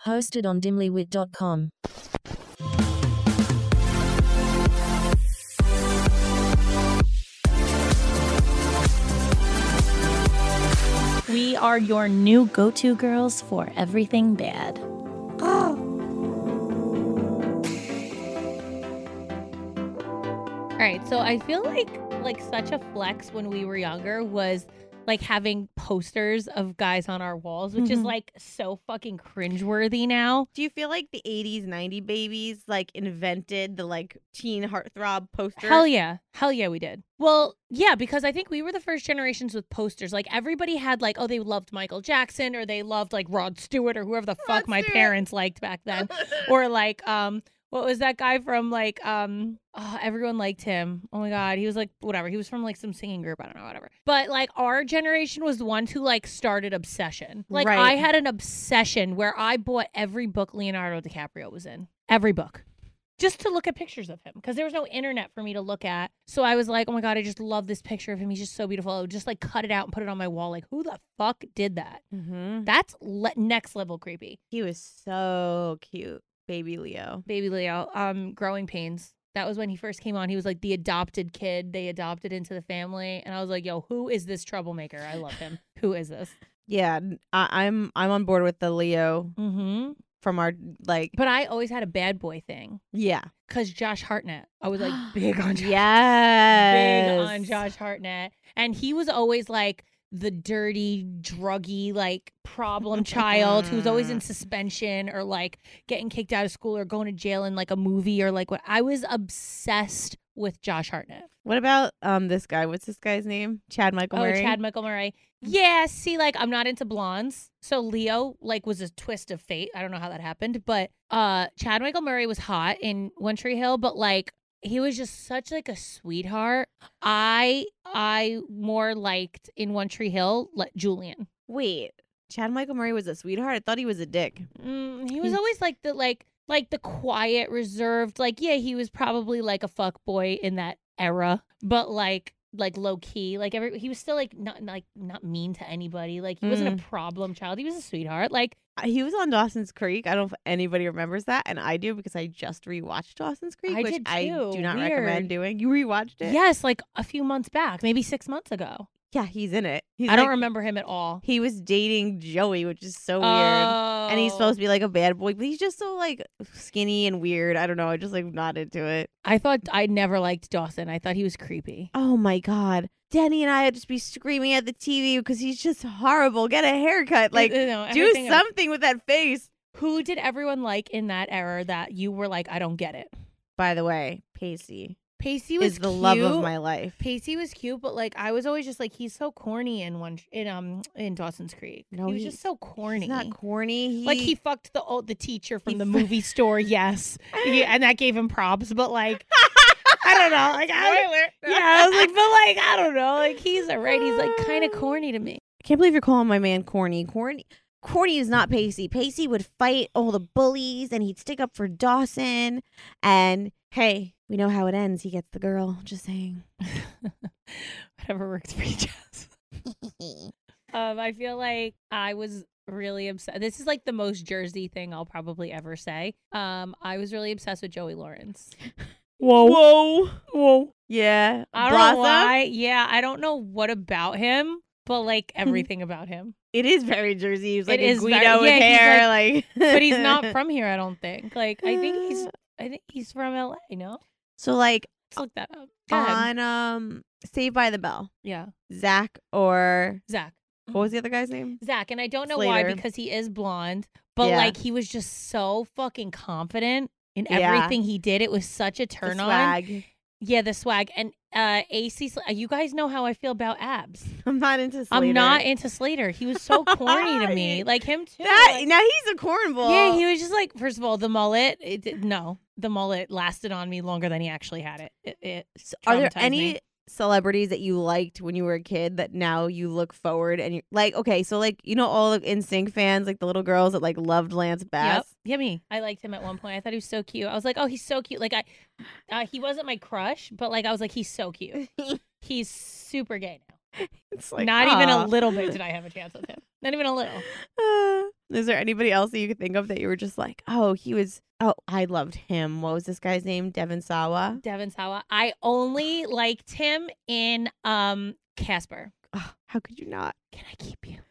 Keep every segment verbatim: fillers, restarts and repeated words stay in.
Hosted on dimlywit dot com. We are your new go-to girls for everything bad. Oh. All right, so I feel like like such a flex when we were younger was like having posters of guys on our walls, which Mm-hmm. is like so fucking cringeworthy now. Do you feel like the eighties, nineties babies like invented the like teen heartthrob poster? Hell yeah. Hell yeah, we did. Well, yeah, because I think we were the first generations with posters. Like everybody had like, oh, they loved Michael Jackson or they loved like Rod Stewart or whoever the fuck my Stewart. parents liked back then. Or like, um, what was that guy from like, um, oh, everyone liked him. Oh my God. He was like, whatever. He was from like some singing group. I don't know, whatever. But like our generation was the ones who like started obsession. Like Right. I had an obsession where I bought every book Leonardo DiCaprio was in. Every book. Just to look at pictures of him because there was no internet for me to look at. So I was like, oh my God, I just love this picture of him. He's just so beautiful. I would just like cut it out and put it on my wall. Like, who the fuck did that? Mm-hmm. That's le- next level creepy. He was so cute, baby Leo. Baby Leo, um, Growing Pains. That was when he first came on. He was like the adopted kid they adopted into the family. And I was like, yo, who is this troublemaker? I love him. Who is this? Yeah, I- I'm I'm on board with the Leo Mm-hmm. from our like. But I always had a bad boy thing. Yeah. Because Josh Hartnett. I was like big on Josh. Yes. Big on Josh Hartnett. And he was always like the dirty, druggy, like problem child who was always in suspension or like getting kicked out of school or going to jail in like a movie or like what. I was obsessed with Josh Hartnett. What about um this guy? What's this guy's name? Chad Michael Oh, Murray. Chad Michael Murray. Yeah, see, like I'm not into blondes. So Leo like was a twist of fate. I don't know how that happened, but uh Chad Michael Murray was hot in One Tree Hill, but like he was just such like a sweetheart. I I more liked in One Tree Hill like Julian. Wait, Chad Michael Murray was a sweetheart? I thought he was a dick. Mm, he was He- always like the like like the quiet, reserved. Like yeah, he was probably like a fuck boy in that era, but like like low key. Like every he was still like not like not mean to anybody. Like he wasn't a problem child. He was a sweetheart. Like Uh, He was on Dawson's Creek. I don't know if anybody remembers that, and I do because I just rewatched Dawson's Creek, I which did I too. do not Weird. recommend doing. You rewatched it? yes, like a few months back, maybe six months ago. Yeah, he's in it. He's I don't like- remember him at all. He was dating Joey, which is so weird. Oh. And he's supposed to be like a bad boy, but he's just so like skinny and weird. I don't know. I just like not into it. I thought I never liked Dawson. I thought he was creepy. Oh my god, Denny and I would just be screaming at the T V because he's just horrible. Get a haircut, like You know, do everything- something with that face. Who did everyone like in that era that you were like, I don't get it? By the way, Pacey Pacey was is the cute. love of my life. Pacey was cute, but like I was always just like he's so corny in one in um in Dawson's Creek. No, he was he's- just so corny. He's not corny. He, like he fucked the old the teacher from He the fu- movie store, yes, He- and that gave him props. But like I don't know, like I, yeah, I was like, but like I don't know, like he's alright. He's like kind of corny to me. I can't believe you're calling my man corny. Corny. Corny is not Pacey. Pacey would fight all the bullies and he'd stick up for Dawson. And hey, we know how it ends. He gets the girl. Just saying. Whatever works for you, Jess. Um, I feel like I was really obsessed. This is like the most Jersey thing I'll probably ever say. Um, I was really obsessed with Joey Lawrence. Whoa. Whoa. Whoa. Yeah. I don't Blossom. know why. Yeah, I don't know what about him, but like everything about him. It is very Jersey. He's like It a is Guido very- with yeah, he's hair. Like, But he's not from here, I don't think. Like I think he's I think he's from L A, no? So like Let's look that up. Go ahead. on um Saved by the Bell, Yeah. Zach or Zach. what was the other guy's name? Zach. And I don't know Slater. why because he is blonde, but Yeah. like he was just so fucking confident in Yeah. everything he did. It was such a The turn on. swag. Yeah, the swag. And uh A C Sl- you guys know how I feel about abs. I'm not into Slater. I'm not into Slater. He was so corny to me. Like him too. That, like- now he's a cornball. yeah, he was just like, first of all, the mullet. It, did- no, the mullet lasted on me longer than he actually had it. It, it Are there traumatized any me. celebrities that you liked when you were a kid that now you look forward and you like? Okay, so like you know all the NSYNC fans, like the little girls that like loved Lance Bass. Yep. Yeah, me. I liked him at one point. I thought he was so cute. I was like, oh, he's so cute. Like I, uh, he wasn't my crush, but like I was like, he's so cute. He's super gay now. It's like, Not even aw. a little bit did I have a chance with him. Not even a little. Uh, is there anybody else that you could think of that you were just like, oh, he was, oh, I loved him. What was this guy's name? Devon Sawa? Devon Sawa. I only liked him in um Casper. Oh, how could you not? Can I keep you?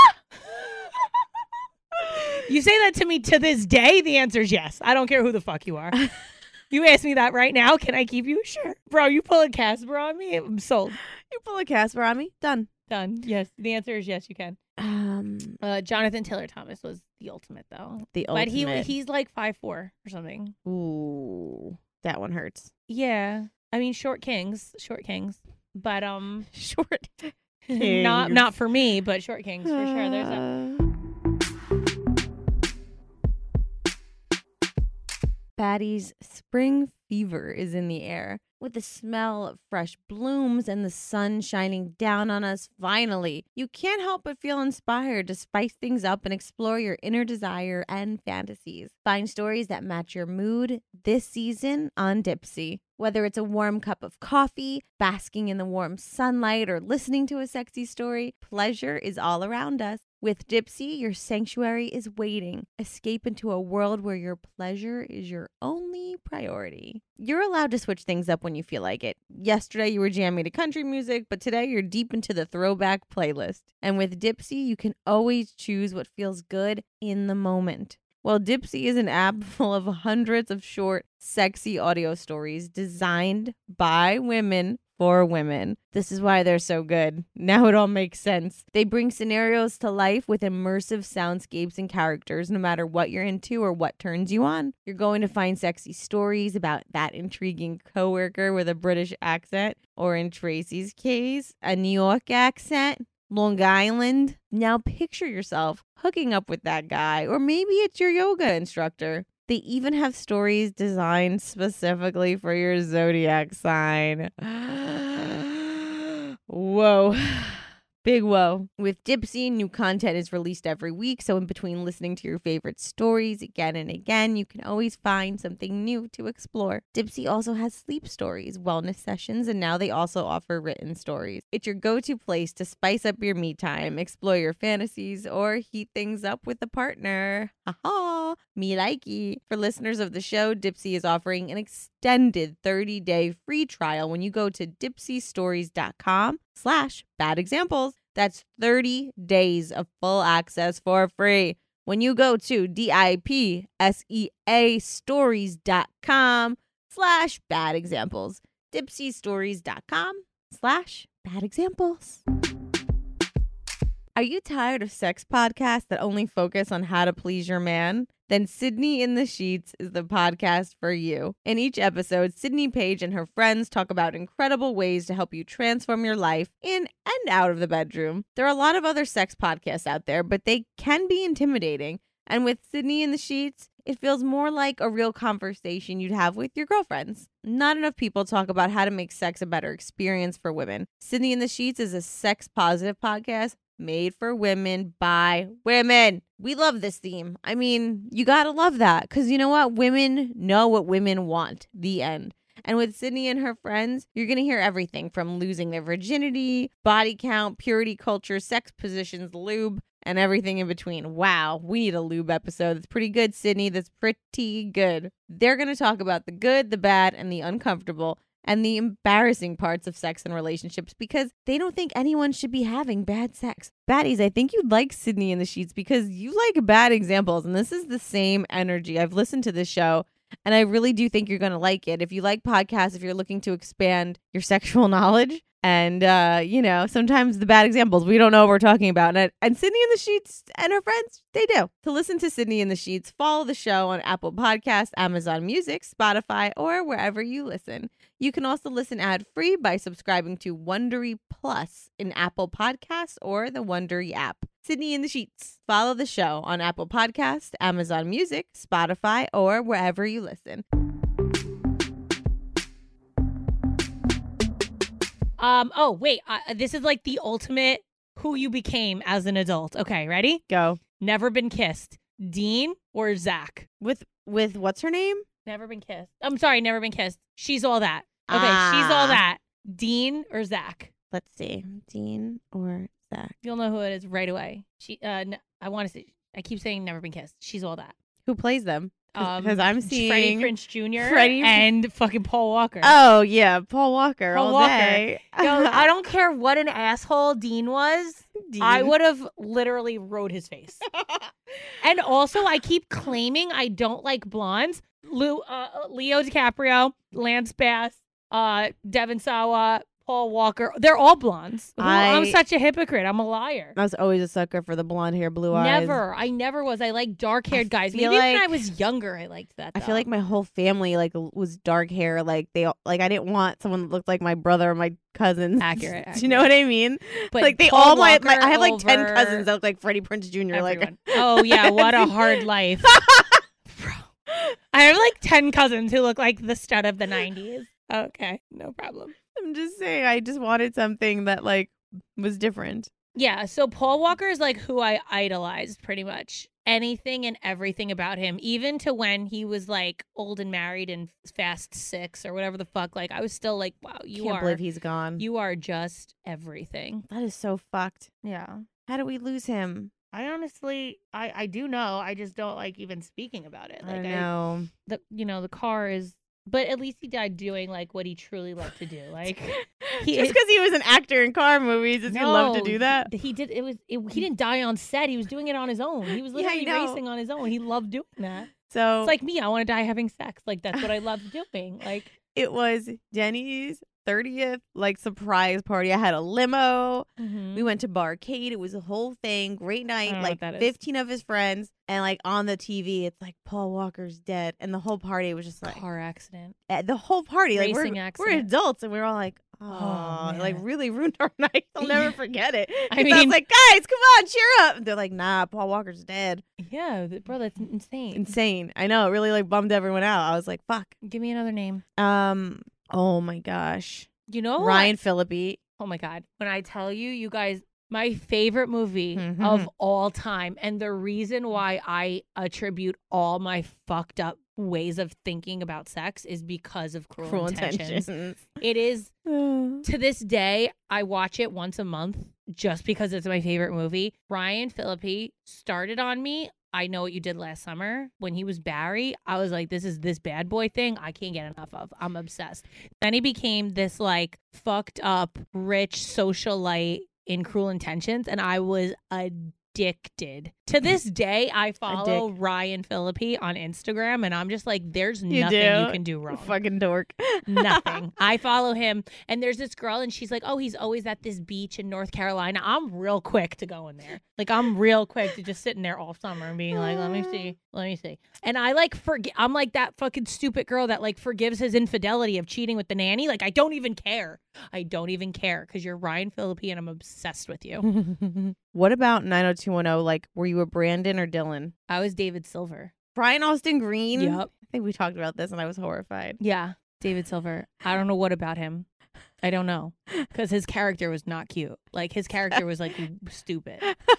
You say that to me to this day, the answer is yes. I don't care who the fuck you are. You ask me that right now, can I keep you? Sure. Bro, you pull a Casper on me, I'm sold. You pull a Casper on me? Done. Done. Yes. The answer is yes, you can. Um, Uh, Jonathan Taylor Thomas was the ultimate, though. the But he ultimate. he's like five four or something. Ooh, that one hurts. Yeah. I mean, short kings. Short kings. But, um, Short. not Kings. not for me, but short kings for sure. There's a. Uh, Batty's spring fever is in the air. With the smell of fresh blooms and the sun shining down on us, finally, you can't help but feel inspired to spice things up and explore your inner desire and fantasies. Find stories that match your mood this season on Dipsea. Whether it's a warm cup of coffee, basking in the warm sunlight, or listening to a sexy story, pleasure is all around us. With Dipsea, your sanctuary is waiting. Escape into a world where your pleasure is your only priority. You're allowed to switch things up when you feel like it. Yesterday, you were jamming to country music, but today you're deep into the throwback playlist. And with Dipsea, you can always choose what feels good in the moment. Well, Dipsea is an app full of hundreds of short, sexy audio stories designed by women for women. This is why they're so good. Now it all makes sense. They bring scenarios to life with immersive soundscapes and characters, no matter what you're into or what turns you on. You're going to find sexy stories about that intriguing coworker with a British accent, or in Tracy's case, a New York accent. Long Island. Now picture yourself hooking up with that guy, or maybe it's your yoga instructor. They even have stories designed specifically for your zodiac sign. Whoa. Big whoa. With Dipsea, new content is released every week, so in between listening to your favorite stories again and again, you can always find something new to explore. Dipsea also has sleep stories, wellness sessions, and now they also offer written stories. It's your go-to place to spice up your me time, explore your fantasies, or heat things up with a partner. Ha-ha! Me likey. For listeners of the show, Dipsea is offering an extended thirty-day free trial when you go to dipseastories.com slash bad examples. That's thirty days of full access for free when you go to D-I-P-S-E-A stories.com slash bad examples. dipseastories.com slash bad examples. Are you tired of sex podcasts that only focus on how to please your man? Then Sydney in the Sheets is the podcast for you. In each episode, Sydney Page and her friends talk about incredible ways to help you transform your life in and out of the bedroom. There are a lot of other sex podcasts out there, but they can be intimidating. And with Sydney in the Sheets, it feels more like a real conversation you'd have with your girlfriends. Not enough people talk about how to make sex a better experience for women. Sydney in the Sheets is a sex-positive podcast made for women by women. We love this theme. I mean, you gotta love that, because you know what? Women know what women want. The end. And with Sydney and her friends, you're going to hear everything from losing their virginity, body count, purity culture, sex positions, lube, and everything in between. Wow, we need a lube episode. That's pretty good, Sydney. That's pretty good. They're going to talk about the good, the bad, and the uncomfortable, and the embarrassing parts of sex and relationships, because they don't think anyone should be having bad sex. Baddies, I think you'd like Sydney in the Sheets because you like bad examples, and this is the same energy. I've listened to this show, and I really do think you're going to like it. If you like podcasts, if you're looking to expand your sexual knowledge, and, uh, you know, sometimes the bad examples, we don't know what we're talking about. And, and Sydney in the Sheets and her friends, they do. To listen to Sydney in the Sheets, follow the show on Apple Podcasts, Amazon Music, Spotify, or wherever you listen. You can also listen ad-free by subscribing to Wondery Plus in Apple Podcasts or the Wondery app. Sydney in the Sheets. Follow the show on Apple Podcasts, Amazon Music, Spotify, or wherever you listen. Um. Oh, wait. Uh, this is like the ultimate who you became as an adult. Okay, ready? Go. Never been kissed. Dean or Zach? With, with what's her name? Never been kissed. I'm sorry, never been kissed. She's all that. Okay, Ah. she's all that. Dean or Zach? Let's see. Dean or Zach? You'll know who it is right away. She. Uh, n- I want to say. I keep saying Never Been Kissed. She's all that. Who plays them? Because I'm seeing Freddie Prinze Junior Freddie- and fucking Paul Walker. Oh yeah, Paul Walker Paul all Walker. day. Yo, I don't care what an asshole Dean was. Dean. I would have literally rode his face. And also, I keep claiming I don't like blondes. Lou, uh, Leo DiCaprio, Lance Bass, uh, Devon Sawa, Paul Walker. They're all blondes. Who- I- I'm such a hypocrite. I'm a liar. I was always a sucker for the blonde hair, blue eyes. Never. I never was. I like dark haired guys. feel Maybe when like- I was younger, I liked that. I though. feel like my whole family like was dark hair. Like they all- like I didn't want someone that looked like my brother or my cousins. Accurate, Do you know what I mean? But like they Paul all my, my Walker I have like ten over cousins that look like Freddie Prinze Junior Like everyone. Oh yeah, what a hard life. Bro. I have like ten cousins who look like the stud of the nineties. Okay, no problem. I'm just saying, I just wanted something that like was different. Yeah, so Paul Walker is like who I idolized pretty much. Anything and everything about him, even to when he was like old and married and Fast Six or whatever the fuck. Like I was still like, wow, you Can't are believe he's gone. you are just everything. That is so fucked. Yeah. How do we lose him? I honestly, I I do know. I just don't like even speaking about it. I Like don't know. the you know the car is, but at least he died doing like what he truly loved to do. Like he Just because he was an actor in car movies, does he love to No, do that? He, he did. It was. It, he didn't die on set. He was doing it on his own. He was Yeah, I literally know. racing on his own. He loved doing that. So It's like me. I want to die having sex. Like that's what I love doing. Like it was Jenny's thirtieth like surprise party. I had a limo. mhm. We went to Barcade. It was a whole thing. Great night. don't know Like what that is. fifteen of his friends. And like on the T V, it's like Paul Walker's dead. And the whole party was just like car accident. eh, the whole party. Like we're, Racing we're accident. adults and we we're all like, oh, like man. really ruined our night. I'll never Yeah. forget it. I 'Cause I, mean- was like, guys, come on, cheer up. And they're like, nah, Paul Walker's dead. Yeah, th- bro, that's insane. Insane. I know. It really like bummed everyone out. I was like, fuck. Give me another name. Um. Oh my gosh. You know Ryan Phillippe. Oh my God. When I tell you, you guys, my favorite movie Mhm. of all time, and the reason why I attribute all my fucked up ways of thinking about sex is because of Cruel, Cruel Intentions. Intentions. It is, Oh. to this day, I watch it once a month just because it's my favorite movie. Ryan Phillippe started on me. I Know What You Did Last Summer. When he was Barry, I was like, this is this bad boy thing I can't get enough of. I'm obsessed. Then he became this like fucked up, rich socialite in Cruel Intentions, and I was addicted. To this day, I follow Ryan Phillippe on Instagram, and I'm just like, there's You nothing do? you can do wrong. Fucking dork. Nothing. I follow him, and there's this girl, and she's like, "Oh, he's always at this beach in North Carolina." I'm real quick to go in there. Like, I'm real quick to just sitting there all summer and being like, "Let me see, let me see." And I like forget. I'm like that fucking stupid girl that like forgives his infidelity of cheating with the nanny. Like, I don't even care. I don't even care because you're Ryan Phillippe, and I'm obsessed with you. What about nine oh two one oh? Like, were you a Brandon or Dylan? I was David Silver. Brian Austin Green? Yep. I think we talked about this and I was horrified. Yeah, David Silver. I don't know what about him. I don't know because his character was not cute. Like his character was like stupid.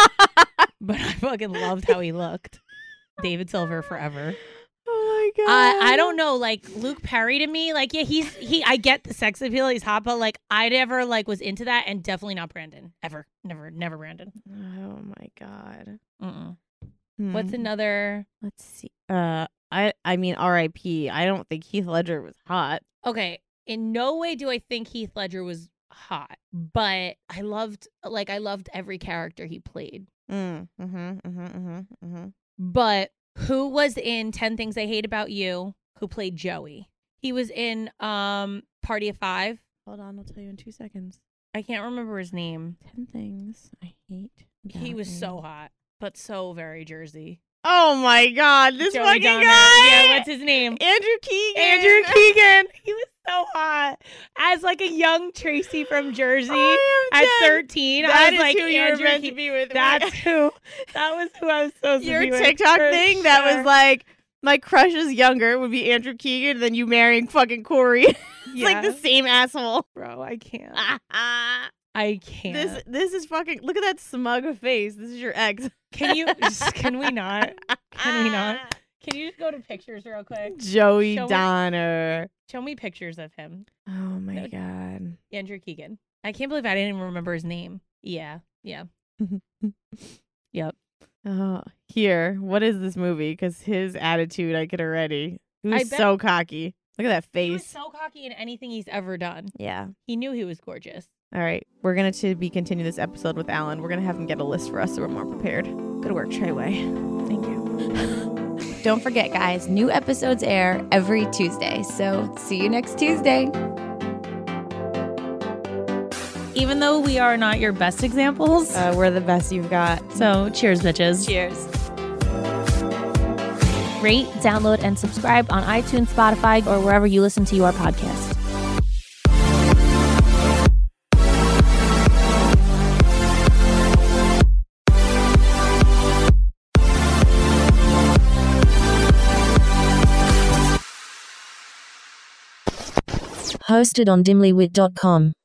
But I fucking loved how he looked. David Silver forever. Oh my god. I I don't know, like Luke Perry to me, like yeah, he's he. I get the sex appeal, he's hot, but like I never like was into that, and definitely not Brandon ever, never, never Brandon. Oh my god. Mm-mm. Hmm. What's another? Let's see. Uh, I I mean R I P. I don't think Heath Ledger was hot. Okay, in no way do I think Heath Ledger was hot, but I loved like I loved every character he played. Mm. Mm-hmm. Mm-hmm. Mm-hmm. Mm-hmm. But who was in ten Things I Hate About You, who played Joey? He was in um Party of Five. Hold on, I'll tell you in two seconds. I can't remember his name. Ten things I hate. He about was you. so hot, but so very Jersey. Oh my god, this Joey fucking Donner. guy. Yeah, what's his name? Andrew Keegan. Andrew Keegan. He was so hot. As like a young Tracy from Jersey I am at dead. thirteen. That I was is like, who you were Andrew meant Ke- to be with. That's who. That was who I was supposed your to be with. TikTok for thing that sure. was like my crush is younger would be Andrew Keegan, then you marrying fucking Corey. It's like the Yes. same asshole. Bro, I can't. I can't. this this is fucking. Look at that smug face. This is your ex. Can you? Can we not? Can we not? Can you just go to pictures real quick? Joey Show me- Donner. Show me pictures of him, Oh my No. god. Andrew Keegan. I can't believe I didn't even remember his name. Yeah. Yeah. Yep. Oh, here. What is this movie? Because his attitude, I get already. He I was bet- so cocky. Look at that He was face. so cocky in anything he's ever done. Yeah. He knew he was gorgeous. All right. We're going to be continue this episode with Alan. We're going to have him get a list for us so we're more prepared. Good work, Treyway. Thank you. Don't forget, guys, new episodes air every Tuesday. So see you next Tuesday. Even though we are not your best examples. Uh, we're the best you've got. So cheers, bitches. Cheers. Rate, download, and subscribe on iTunes, Spotify, or wherever you listen to your podcast. Hosted on dimlywit dot com.